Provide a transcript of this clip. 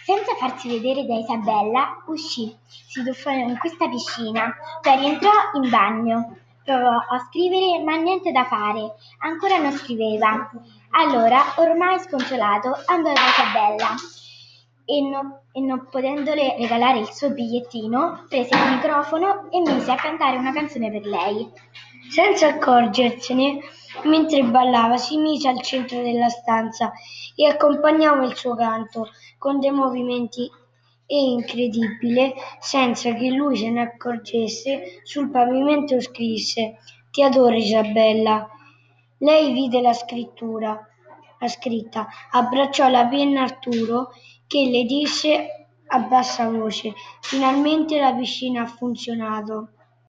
Senza farsi vedere da Isabella, uscì, si tuffò in questa piscina, poi rientrò in bagno. Provò a scrivere, ma niente da fare, ancora non scriveva. Allora, ormai sconsolato, andò da Isabella e non potendole regalare il suo bigliettino, prese il microfono e mise a cantare una canzone per lei. Senza accorgersene, mentre ballava, si mise al centro della stanza e accompagnava il suo canto con dei movimenti e incredibile, senza che lui se ne accorgesse, sul pavimento scrisse: "Ti adoro Isabella". Lei vide la scritta, abbracciò la penna Arturo che le disse a bassa voce: "Finalmente la piscina ha funzionato".